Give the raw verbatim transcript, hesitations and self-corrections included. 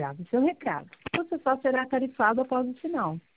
grave seu recado. Você só será tarifado após o sinal.